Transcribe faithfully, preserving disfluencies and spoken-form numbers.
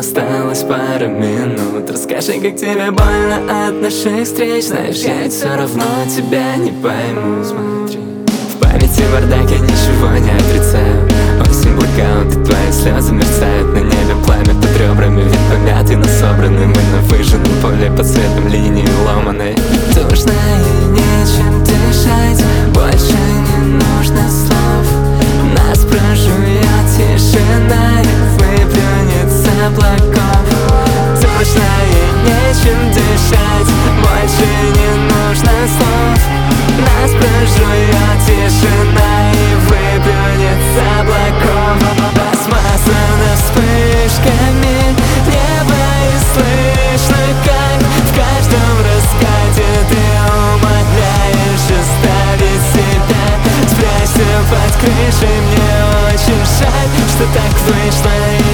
осталось пара минут. Расскажи, как тебе больно от наших встреч. Знаешь, я ведь все равно тебя не пойму. Смотри, в памяти бардак, я ничего не отрицаю. Осень, блэкаут, и твои слезы мерцают. На небе пламя под ребрами, вид помятый, но собранный. Мы на выжженном поле под светом линии ломаной. Душно и нечем дышать, больше не нужно слов. Нас прожует тишина и выплюнет с облаков. Душно и нечем дышать, больше не нужно слов. Нас прожует тишина и выплюнет с облаков. Посмазано вспышками неба и слышно, как в каждом раскате ты умоляешь оставить себя. Спрячься под крышей, мне очень жаль, что так вышло.